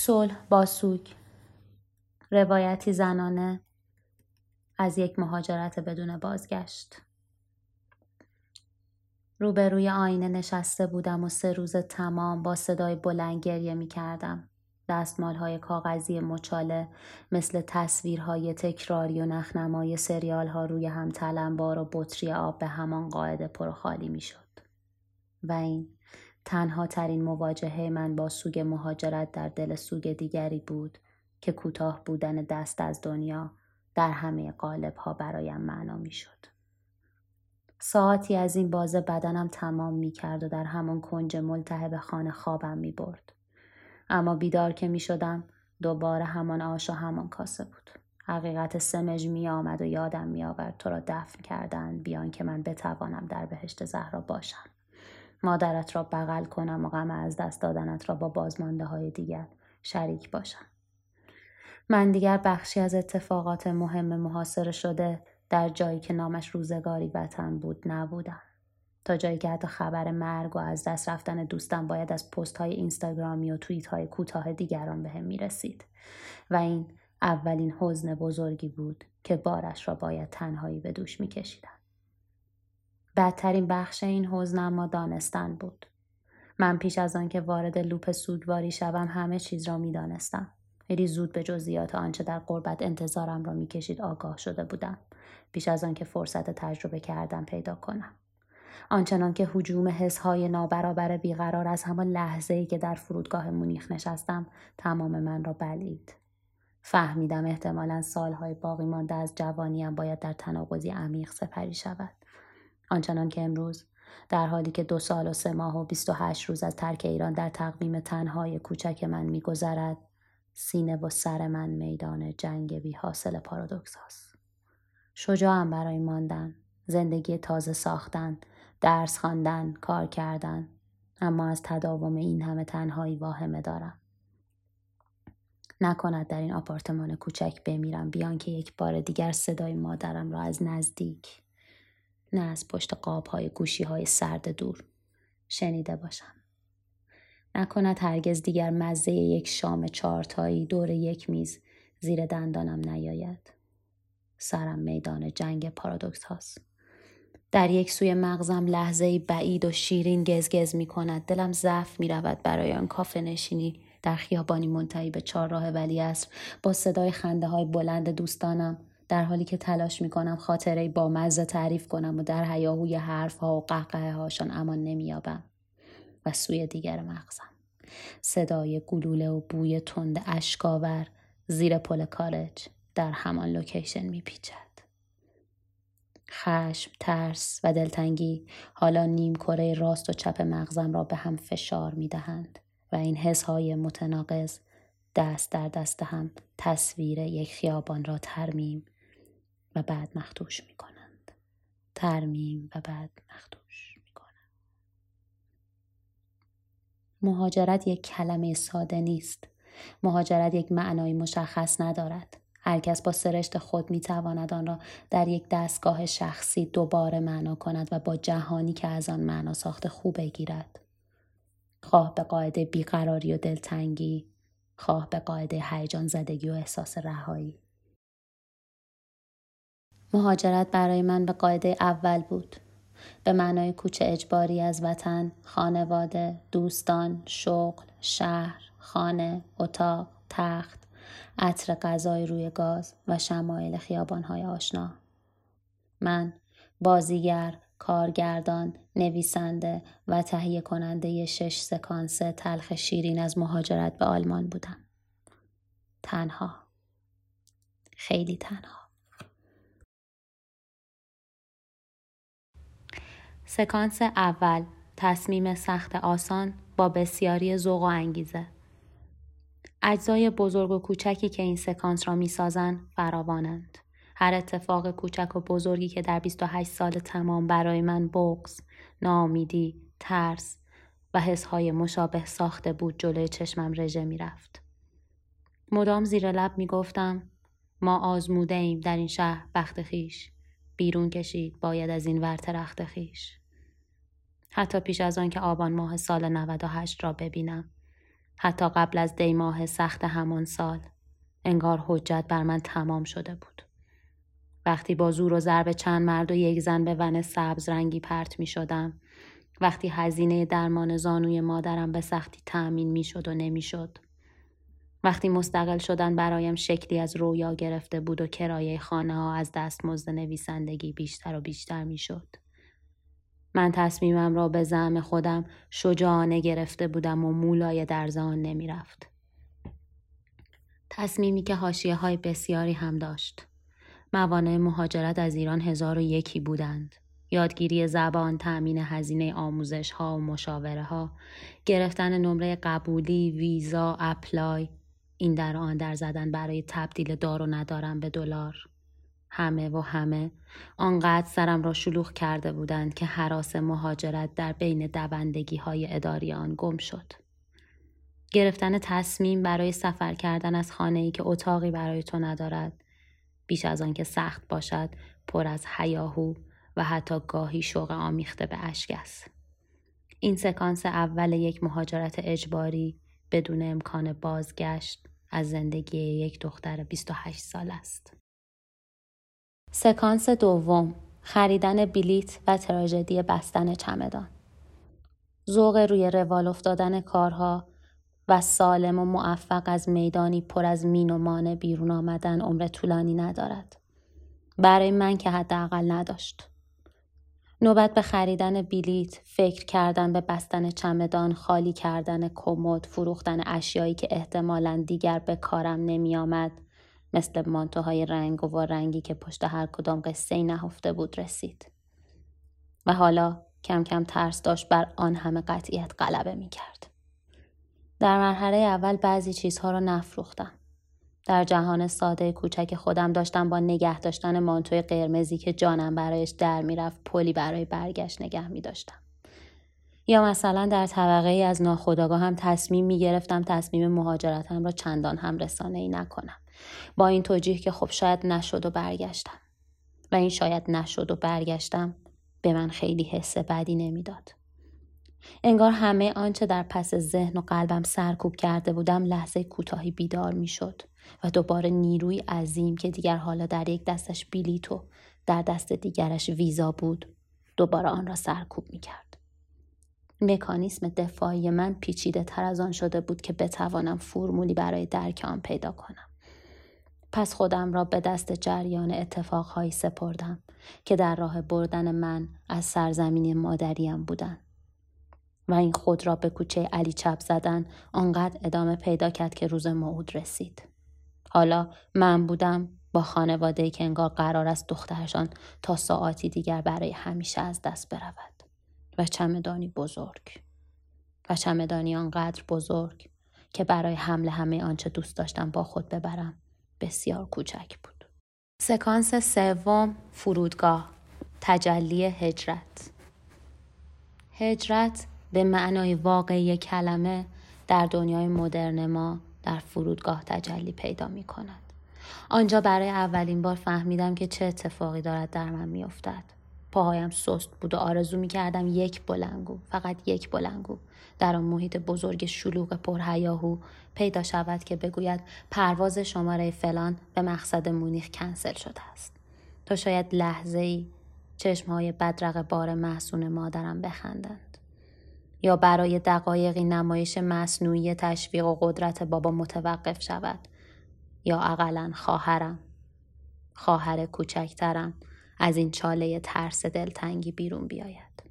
صلح با سوگ، روایتی زنانه از یک مهاجرت بدون بازگشت. روبروی آینه نشسته بودم و 3 روز تمام با صدای بلند گریه می کردم. دستمال‌های کاغذی مچاله مثل تصویرهای تکراری و نخنمای سریال‌ها روی هم تلمبار و بطری آب به همان قاعده پر و خالی می شد. و این تنها ترین مواجهه من با سوگ مهاجرت در دل سوگ دیگری بود که کوتاه بودن دست از دنیا در همه قالب‌ها برایم معنا می شد. ساعتی از این بازه بدنم تمام می کرد و در همان کنج ملتهب خانه خوابم می برد. اما بیدار که می شدم دوباره همان آش و همان کاسه بود. حقیقت سمج می آمد و یادم می آورد تو را دفن کردند بیان که من بتوانم در بهشت زهرا باشم. مادرت را بغل کنم و غم از دست دادنت را با بازمانده های دیگر شریک باشم. من دیگر بخشی از اتفاقات مهم محاصره شده در جایی که نامش روزگاری وطن بود نبودم. تا جایی که حتی خبر مرگ و از دست رفتن دوستم باید از پست های اینستاگرامی و توییت های کوتاه دیگران بهم میرسید و این اولین حزن بزرگی بود که بارش را باید تنهایی به دوش میکشیدم. بدترین بخش این حزن اما دانستن بود. من پیش از آن که وارد لوپ سوگواری شوم همه چیز را میدانستم. خیلی زود به جزئیات آنچه در غربت انتظارم را میکشید آگاه شده بودم. پیش از آن که فرصت تجربه کردن پیدا کنم. آنچنان که هجوم حسهای نابرابر بیقرار از همان لحظه‌ای که در فرودگاه مونیخ نشستم تمام من را بلعید. فهمیدم احتمالاً سالهای باقی مانده از جوانیم باید در تناقضی عمیق سپری شود. آنچنان که امروز در حالی که 2 سال و 3 ماه و 28 روز از ترک ایران در تقویم تنهای کوچک من می‌گذرد، سینه و سر من میدان جنگ بی حاصل پارادوکس هاست. شجاعم برای ماندن، زندگی تازه ساختن، درس خواندن، کار کردن، اما از تداوم این همه تنهایی واهمه دارم. نکند در این آپارتمان کوچک بمیرم بیان که یک بار دیگر صدای مادرم را از نزدیک، نه از پشت قاب‌های گوشی‌های سرد دور شنیده باشم. نکند هرگز دیگر مزه یک شام 4 تایی دور یک میز زیر دندانم نیاید. سرم میدان جنگ پارادوکس هاست. در یک سوی مغزم لحظه‌ای بعید و شیرین گزگز می کند. دلم ضعف می رود برای آن کافه نشینی در خیابانی منتهی به 4 ولیعصر با صدای خنده های بلند دوستانم، در حالی که تلاش می کنم خاطره‌ای با مزه تعریف کنم و در هیاهوی حرفها و قهقه هاشان امان نمی یابم. و سوی دیگر مغزم صدای گلوله و بوی تند اشک‌آور زیر پل کالج در همان لوکیشن می پیچد. خشم، ترس و دلتنگی حالا نیم کره راست و چپ مغزم را به هم فشار می دهند و این حس‌های متناقض دست در دست هم تصویر یک خیابان را ترمیم و بعد مخدوش می کنند. ترمیم و بعد مخدوش می کنند. مهاجرت یک کلمه ساده نیست. مهاجرت یک معنای مشخص ندارد. هر کس با سرشت خود می تواند آن را در یک دستگاه شخصی دوباره معنا کند و با جهانی که از آن معنا ساخته خوب بگیرد. خواه به قاعده بیقراری و دلتنگی، خواه به قاعده هیجان زدگی و احساس رهایی. مهاجرت برای من به قاعده اول بود. به معنای کوچ اجباری از وطن، خانواده، دوستان، شغل، شهر، خانه، اتاق، تخت، عطر غذای روی گاز و شمایل خیابان‌های آشنا. من بازیگر، کارگردان، نویسنده و تهیه کننده 6 سکانس تلخ شیرین از مهاجرت به آلمان بودم. تنها. خیلی تنها. سکانس اول، تصمیم سخت آسان با بسیاری ذوق و انگیزه. اجزای بزرگ و کوچکی که این سکانس را می‌سازند فراوانند. هر اتفاق کوچک و بزرگی که در 28 سال تمام برای من بغض، ناامیدی، ترس و حس‌های مشابه ساخته بود جلوی چشمم رژه می‌رفت. مدام زیر لب می‌گفتم ما آزموده ایم در این شهر بخت خویش، بیرون کشید باید از این ور ترخت خویش. حتی پیش از آن که آبان ماه سال 98 را ببینم، حتی قبل از دی ماه سخت همان سال. انگار حجت بر من تمام شده بود. وقتی با زور و ضرب چند مرد و یک زن به ون سبز رنگی پرت می شدم. وقتی هزینه درمان زانوی مادرم به سختی تأمین می شد و نمی شد. وقتی مستقل شدن برایم شکلی از رویا گرفته بود و کرایه خانه ها از دستمزد نویسندگی بیشتر و بیشتر می شد. من تصمیمم را به زعم خودم شجاعانه گرفته بودم و مولای در آن نمی رفت. تصمیمی که حاشیه‌های بسیاری هم داشت. موانع مهاجرت از ایران 1001 بودند. یادگیری زبان، تأمین هزینه آموزش ها و مشاوره ها، گرفتن نمره قبولی، ویزا، اپلای، این در آن در زدن برای تبدیل دار و ندارم به دلار. همه آنقدر سرم را شلوغ کرده بودند که هراس مهاجرت در بین دوندگی های اداری آن گم شد. گرفتن تصمیم برای سفر کردن از خانه‌ای که اتاقی برای تو ندارد، بیش از آن که سخت باشد، پر از هیاهو و حتی گاهی شوق آمیخته به اشک است. این سکانس اول یک مهاجرت اجباری بدون امکان بازگشت از زندگی یک دختر 28 سال است. سکانس دوم، خریدن بلیت و تراژدی بستن چمدان. ذوق روی روال افتادن کارها و سالم و موفق از میدانی پر از مین و مانع بیرون آمدن عمر طولانی ندارد. برای من که حداقل نداشت. نوبت به خریدن بلیت، فکر کردن به بستن چمدان، خالی کردن کمد، فروختن اشیایی که احتمالاً دیگر به کارم نمی آمد، مثل مانتوهای رنگ و رنگی که پشت هر کدام قصه‌ای نهفته بود رسید. و حالا کم کم ترس داشت بر آن همه قطعیت غلبه می کرد. در مرحله اول بعضی چیزها را نفروختم. در جهان ساده کوچک خودم داشتم با نگه داشتن مانتوی قرمزی که جانم برایش در میرفت پلی برای برگشت نگه می داشتم. یا مثلا در طبقه ای از ناخودآگاه هم تصمیم می گرفتم تصمیم مهاجرتم را چندان هم رسانه‌ای نکنم. با این توجیه که خب شاید نشد و برگشتم. و این شاید نشد و برگشتم به من خیلی حس بدی نمیداد. انگار همه آنچه در پس ذهن و قلبم سرکوب کرده بودم لحظه کوتاهی بیدار می شد و دوباره نیروی عظیم که دیگر حالا در یک دستش بلیط و در دست دیگرش ویزا بود دوباره آن را سرکوب می کرد. مکانیسم دفاعی من پیچیده تر از آن شده بود که بتوانم فرمولی برای درک آن پیدا کنم. پس خودم را به دست جریان اتفاقهایی سپردم که در راه بردن من از سرزمین مادریم بودند. و این خود را به کوچه علی چپ زدن آنقدر ادامه پیدا کرد که روز موعود رسید. حالا من بودم با خانواده‌ای که انگار قرار است دخترشان تا ساعاتی دیگر برای همیشه از دست برود. و چمدانی بزرگ. و چمدانی آنقدر بزرگ که برای حمل همه آنچه دوست داشتم با خود ببرم بسیار کوچک بود. سکانس سوم، فرودگاه. تجلی هجرت. هجرت به معنای واقعی کلمه در دنیای مدرن ما در فرودگاه تجلی پیدا می کند. آنجا برای اولین بار فهمیدم که چه اتفاقی دارد در من می افتد. پاهایم سست بود و آرزو می کردم یک بلنگو، فقط یک بلنگو در آن محیط بزرگ شلوغ پرهیاهو پیدا شود که بگوید پرواز شماره فلان به مقصد مونیخ کنسل شده است. تا شاید لحظه‌ای چشمهای بدرق بار محزون مادرم بخندند. یا برای دقایقی نمایش مصنوعی تشویق و قدرت بابا متوقف شود. یا اقلاً خواهر کوچکترم از این چاله ترس دلتنگی بیرون بیاید.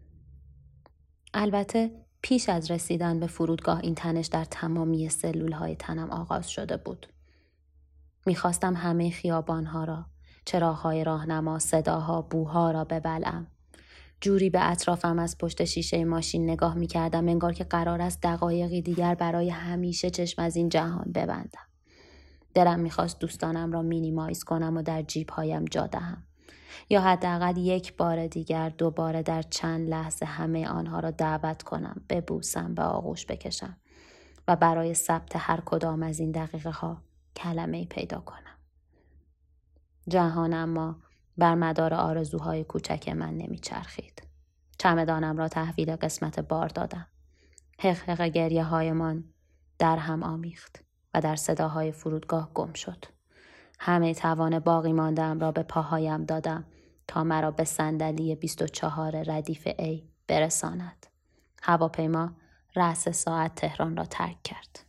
البته پیش از رسیدن به فرودگاه این تنش در تمامی سلولهای تنم آغاز شده بود. میخواستم همه خیابانها را، چراغ‌های راهنما، صداها، بوها را ببلعم. جوری به اطرافم از پشت شیشه ماشین نگاه می‌کردم انگار که قرار است دقایقی دیگر برای همیشه چشم از این جهان ببندم. دلم می‌خواست دوستانم را مینیمایز کنم و در جیب‌هایم جا دهم. یا حداقل یک بار دیگر دوباره در چند لحظه همه آنها را دعوت کنم، ببوسم، به آغوش بکشم و برای ثبت هر کدام از این دقیقه‌ها کلمه‌ای پیدا کنم. جهان اما بر مدار آرزوهای کوچک من نمیچرخید. چمدانم را تحویل قسمت بار دادم. حقحق گریه هایمان در هم آمیخت و در صداهای فرودگاه گم شد. همه توان باقی مانده‌ام را به پاهایم دادم تا مرا به صندلی 24 ردیف A برساند. هواپیما رأس ساعت تهران را ترک کرد.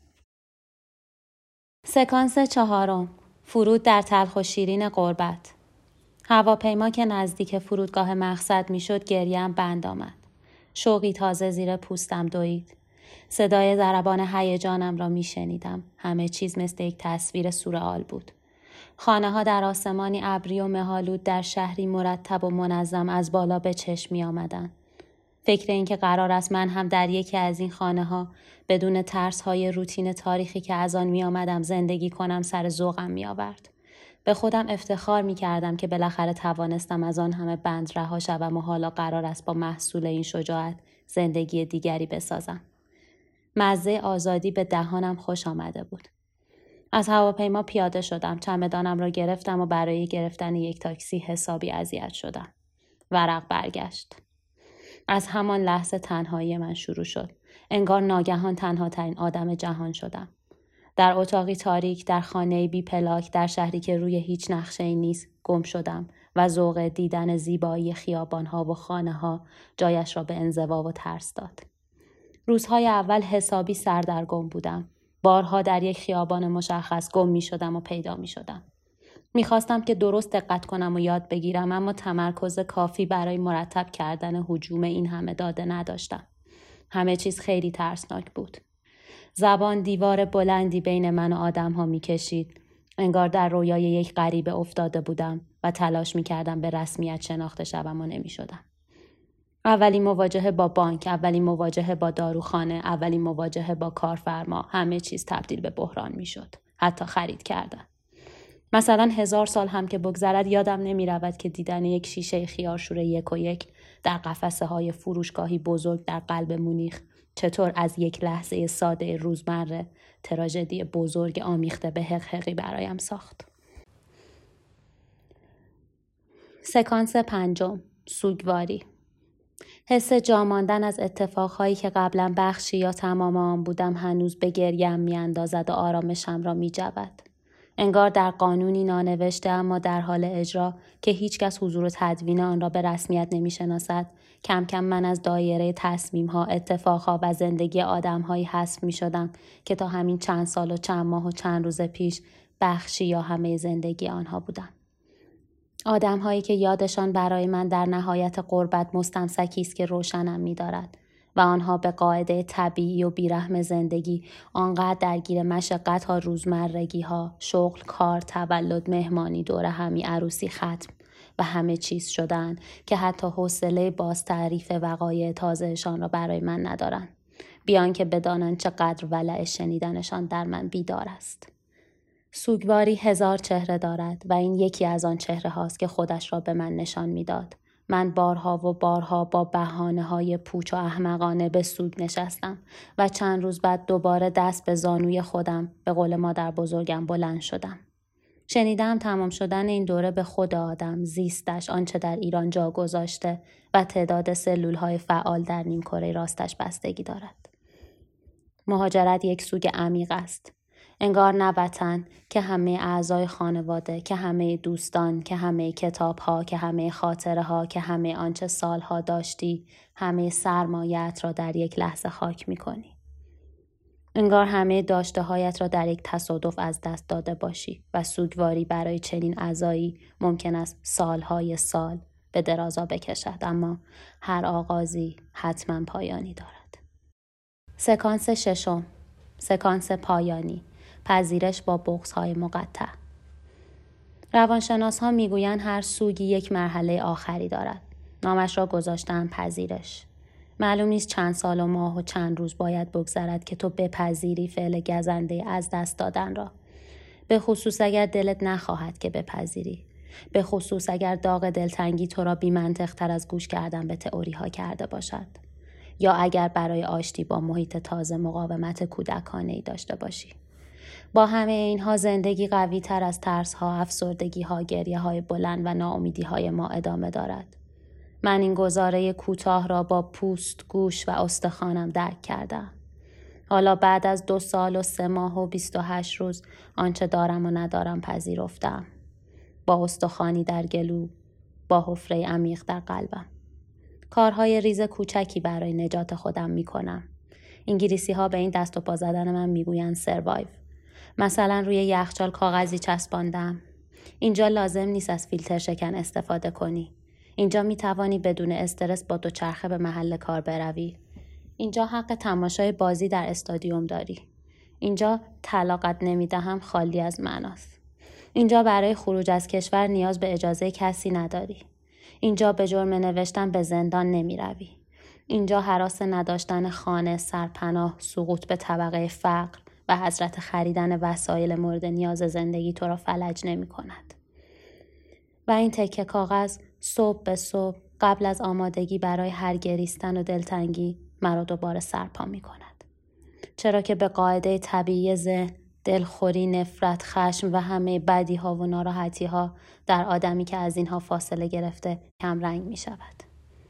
سکانس 4. فرود در تلخ و شیرین غربت. هواپیما که نزدیک فرودگاه مقصد میشد گریم بند آمد. شوقی تازه زیر پوستم دوید. صدای ضربان هیجانم را میشنیدم. همه چیز مثل یک تصویر سورئال بود. خانه ها در آسمانی ابری و مه‌آلود در شهری مرتب و منظم از بالا به چشم می آمدند. فکر این که قرار است من هم در یکی از این خانه ها بدون ترس های روتین تاریخی که از آن می آمدم زندگی کنم سر ذوقم می آورد. به خودم افتخار می کردم که بالاخره توانستم از آن همه بند رها شوم و حالا قرار است با محصول این شجاعت زندگی دیگری بسازم. مزه آزادی به دهانم خوش آمده بود. از هواپیما پیاده شدم. چمدانم را گرفتم و برای گرفتن یک تاکسی حسابی اذیت شدم. ورق برگشت. از همان لحظه تنهایی من شروع شد. انگار ناگهان تنها ترین آدم جهان شدم. در اتاقی تاریک، در خانه‌ای بی پلاک، در شهری که روی هیچ نقشه‌ای نیست، گم شدم و ذوق دیدن زیبایی خیابان‌ها و خانه‌ها جایش را به انزوا و ترس داد. روزهای اول حسابی سردرگم بودم. بارها در یک خیابان مشخص گم می شدم و پیدا می شدم. می خواستم که درست دقت کنم و یاد بگیرم، اما تمرکز کافی برای مرتب کردن هجوم این همه داده نداشتم. همه چیز خیلی ترسناک بود. زبان دیوار بلندی بین من و آدم ها می کشید. انگار در رویای یک غریبه افتاده بودم و تلاش می کردم به رسمیت شناخته شوم و نمی شدم. اولین مواجهه با بانک، اولین مواجهه با داروخانه، اولین مواجهه با کارفرما، همه چیز تبدیل به بحران می شد. حتی خرید کردن. مثلا 1000 سال هم که بگذرد یادم نمی رود که دیدن یک شیشه خیارشور 1 و 1 در قفسه های فروشگاهی بزرگ در قلب مونیخ چطور از یک لحظه ساده روزمره تراژدی بزرگ آمیخته به حقحقی برایم ساخت. سکانس 5. سوگواری. حس جا ماندن از اتفاقهایی که قبلا بخشی یا تمام آن بودم هنوز به گریم می اندازد و آرامشم را می جود. انگار در قانونی نانوشته اما در حال اجرا که هیچکس حضور و تدوین آن را به رسمیت نمی شناسد، کم کم من از دایره تصمیم‌ها، اتفاقها و زندگی آدم‌هایی حذف می شدم که تا همین چند سال و چند ماه و چند روز پیش بخشی یا همه زندگی آنها بودم. آدم‌هایی که یادشان برای من در نهایت غربت مستمسکی است که روشنم می‌دارد و آنها به قاعده طبیعی و بیرحم زندگی آنقدر درگیر مشقت‌ها، روزمرگی‌ها، شغل، کار، تولد، مهمانی، دوره همی، عروسی، ختم و همه چیز شدن که حتی حوصله باز تعریف وقایع تازهشان را برای من ندارند، بیان که بدانند چقدر ولع شنیدنشان در من بیدار است. سوگواری 1000 چهره دارد و این یکی از آن چهره هاست که خودش را به من نشان میداد. من بارها و بارها با بهانه‌های پوچ و احمقانه به سوگ نشستم و چند روز بعد دوباره دست به زانوی خودم، به قول مادر بزرگم، بلند شدم. شنیدم تمام شدن این دوره به خود آدم، زیستش، آنچه در ایران جا گذاشته و تعداد سلول‌های فعال در نیمکره راستش بستگی دارد. مهاجرت یک سوگ عمیق است. انگار نه وطن، که همه اعضای خانواده، که همه دوستان، که همه کتاب‌ها، که همه خاطره‌ها، که همه آنچه سالها داشتی، همه سرمایه‌ات را در یک لحظه خاک می‌کنی. انگار همه داشته‌هایت را در یک تصادف از دست داده باشی و سوگواری برای چنین عزایی ممکن است سالهای سال به درازا بکشد، اما هر آغازی حتما پایانی دارد. سکانس 6. سکانس پایانی. پذیرش با بغض‌های مقطع. روانشناس‌ها میگویند هر سوگی یک مرحله آخری دارد. نامش را گذاشتن پذیرش. معلوم نیست چند سال و ماه و چند روز باید بگذرد که تو بپذیری فعل گزنده از دست دادن را. به خصوص اگر دلت نخواهد که بپذیری. به خصوص اگر داغ دلتنگی تو را بی‌منطق تر از گوش کردن به تئوری‌ها کرده باشد. یا اگر برای آشتی با محیط تازه مقاومت کودکانه‌ای داشته باشی. با همه اینها زندگی قوی تر از ترس‌ها، افسردگی‌ها، گریه‌های بلند و ناامیدی‌های ما ادامه دارد. من این گزاره کوتاه را با پوست، گوش و استخوانم درک کردم. حالا بعد از 2 سال و 3 ماه و 28 روز آنچه دارم و ندارم پذیرفتم. با استخوانی در گلو، با حفره عمیق در قلبم. کارهای ریز کوچکی برای نجات خودم می کنم. انگلیسی ها به این دست و پا زدن من می گویند سروایو. مثلا روی یخچال کاغذی چسباندم. اینجا لازم نیست از فیلتر شکن استفاده کنی. اینجا می توانی بدون استرس با دوچرخه به محل کار بروی. اینجا حق تماشای بازی در استادیوم داری. اینجا طلاقت نمیدهم خالی از معناست. اینجا برای خروج از کشور نیاز به اجازه کسی نداری. اینجا به جرم نوشتن به زندان نمی روی. اینجا هراس نداشتن خانه، سرپناه، سقوط به طبقه فقر و حضرت خریدن وسایل مورد نیاز زندگی تو را فلج نمی کند. و این تکه کاغذ صبح به صبح قبل از آمادگی برای هر گریستن و دلتنگی مرا دوباره سرپا می کند. چرا که به قاعده طبیعی ذهن دلخوری، نفرت، خشم و همه بدی ها و ناراحتی ها در آدمی که از اینها فاصله گرفته کم رنگ می شود.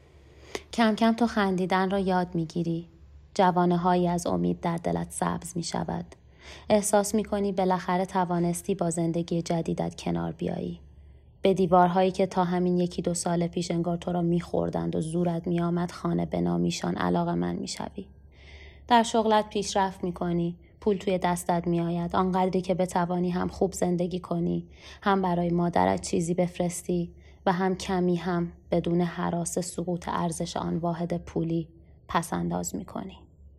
کم کم تو خندیدن را یاد می گیری. جوانه هایی از امید در دلت سبز می شود. احساس می کنی بالاخره توانستی با زندگی جدیدت کنار بیایی. به دیوارهایی که تا همین 1-2 سال پیش انگار تو را می خوردند و زورت می آمد خانه بنامیشان علاقه‌مند می شوی. در شغلت پیشرفت می کنی. پول توی دستت می آید. آنقدری که بتوانی هم خوب زندگی کنی، هم برای مادرت چیزی بفرستی و هم کمی هم بدون هراس سقوط ارزش آن واحد پولی پس انداز می کنی.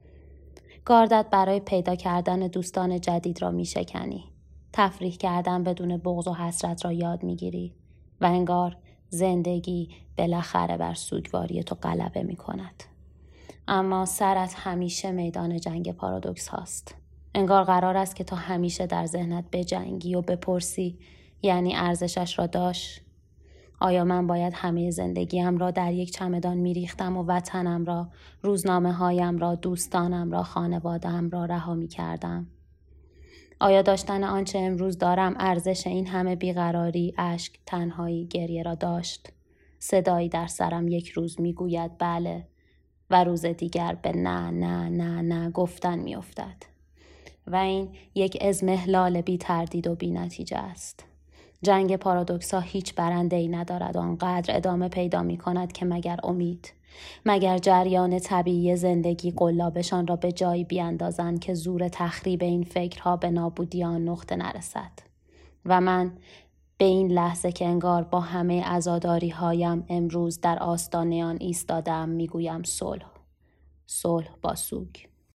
گاردت برای پیدا کردن دوستان جدید را می شکنی. تفریح کردن بدون بغض و حسرت را یاد می گیری و انگار زندگی بالاخره بر سوگواری تو غلبه می کند. اما سرت همیشه میدان جنگ پارادوکس هاست. انگار قرار است که تو همیشه در ذهنت بجنگی و بپرسی یعنی ارزشش را داشت؟ آیا من باید همه زندگیم را در یک چمدان میریختم و وطنم را، روزنامه هایم را، دوستانم را، خانواده‌ام را رها می‌کردم؟ آیا داشتن آنچه امروز دارم ارزش این همه بیقراری، اشک، تنهایی، گریه را داشت؟ صدایی در سرم یک روز میگوید بله و روز دیگر به نه نه نه نه گفتن میافتد. و این یک اضمحلال بی تردید و بی نتیجه است. جنگ پارادوکس ها هیچ برنده‌ای ندارد و آنقدر ادامه پیدا می کند که مگر امید، مگر جریان طبیعی زندگی قلابشان را به جایی بیاندازند که زور تخریب این فکرها به نابودی آن نقطه نرسد. و من به این لحظه که انگار با همه عزاداری هایم امروز در آستانه آن ایستادم میگویم صلح. صلح با سوگ.